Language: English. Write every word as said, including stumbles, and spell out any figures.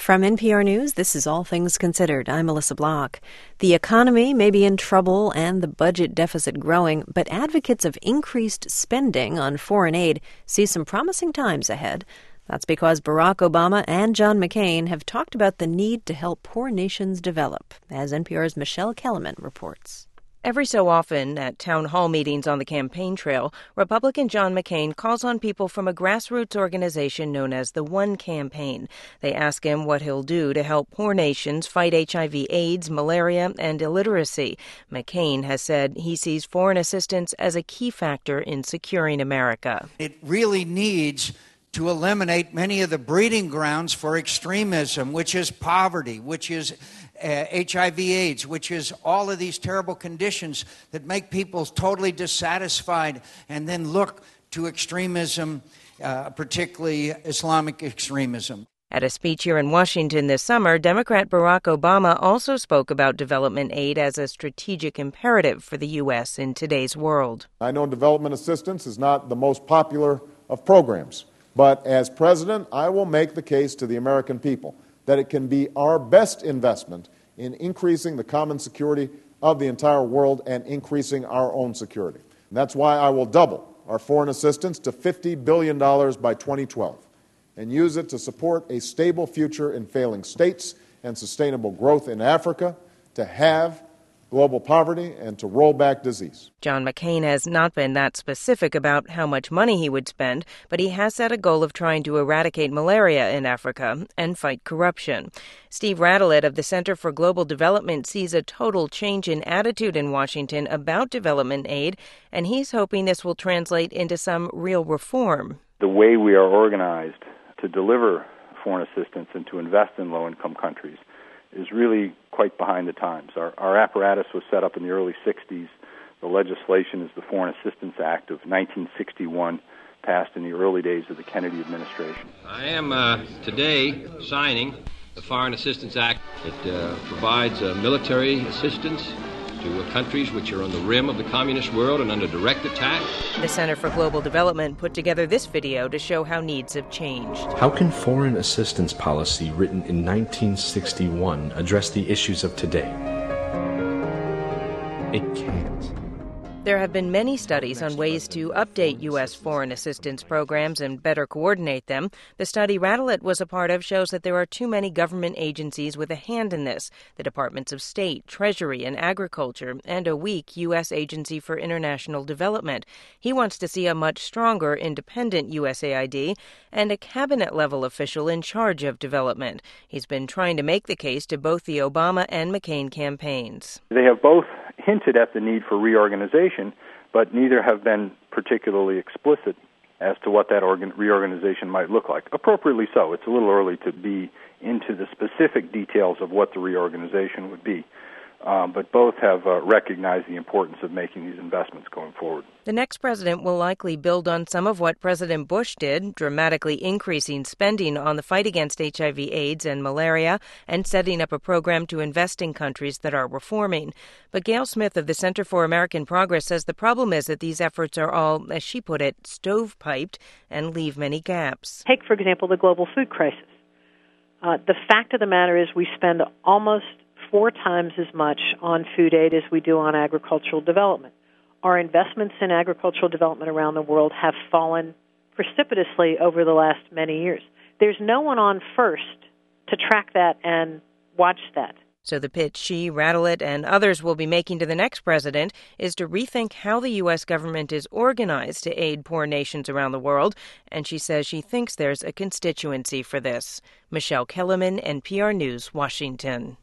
From N P R News, this is All Things Considered. I'm Melissa Block. The economy may be in trouble and the budget deficit growing, but advocates of increased spending on foreign aid see some promising times ahead. That's because Barack Obama and John McCain have talked about the need to help poor nations develop, as N P R's Michelle Kellerman reports. Every so often, at town hall meetings on the campaign trail, Republican John McCain calls on people from a grassroots organization known as the One Campaign. They ask him what he'll do to help poor nations fight H I V AIDS, malaria, and illiteracy. McCain has said he sees foreign assistance as a key factor in securing America. It really needs to eliminate many of the breeding grounds for extremism, which is poverty, which is uh, H I V AIDS, which is all of these terrible conditions that make people totally dissatisfied and then look to extremism, uh, particularly Islamic extremism. At a speech here in Washington this summer, Democrat Barack Obama also spoke about development aid as a strategic imperative for the U S in today's world. I know development assistance is not the most popular of programs, but as president, I will make the case to the American people that it can be our best investment in increasing the common security of the entire world and increasing our own security. And that's why I will double our foreign assistance to fifty billion dollars by twenty twelve and use it to support a stable future in failing states and sustainable growth in Africa, to have global poverty, and to roll back disease. John McCain has not been that specific about how much money he would spend, but he has set a goal of trying to eradicate malaria in Africa and fight corruption. Steve Radelet of the Center for Global Development sees a total change in attitude in Washington about development aid, and he's hoping this will translate into some real reform. The way we are organized to deliver foreign assistance and to invest in low-income countries is really quite behind the times. Our, our apparatus was set up in the early sixties. The legislation is the Foreign Assistance Act of nineteen sixty-one, passed in the early days of the Kennedy administration. I am uh, today signing the Foreign Assistance Act. It uh, provides uh, military assistance to uh, countries which are on the rim of the communist world and under direct attack. The Center for Global Development put together this video to show how needs have changed. How can foreign assistance policy written in nineteen sixty-one address the issues of today? It can't. There have been many studies on ways to update U S foreign assistance programs and better coordinate them. The study Radelet was a part of shows that there are too many government agencies with a hand in this: the Departments of State, Treasury, and Agriculture, and a weak U S Agency for International Development. He wants to see a much stronger, independent U S A I D and a cabinet-level official in charge of development. He's been trying to make the case to both the Obama and McCain campaigns. They have both hinted at the need for reorganization, but neither have been particularly explicit as to what that organ- reorganization might look like. Appropriately so. It's a little early to be into the specific details of what the reorganization would be. Um, but both have uh, recognized the importance of making these investments going forward. The next president will likely build on some of what President Bush did, dramatically increasing spending on the fight against H I V AIDS and malaria and setting up a program to invest in countries that are reforming. But Gail Smith of the Center for American Progress says the problem is that these efforts are all, as she put it, stovepiped and leave many gaps. Take, for example, the global food crisis. Uh, the fact of the matter is we spend almost four times as much on food aid as we do on agricultural development. Our investments in agricultural development around the world have fallen precipitously over the last many years. There's no one on first to track that and watch that. So the pitch she, Radelet, and others will be making to the next president is to rethink how the U S government is organized to aid poor nations around the world, and she says she thinks there's a constituency for this. Michelle Kellerman, N P R News, Washington.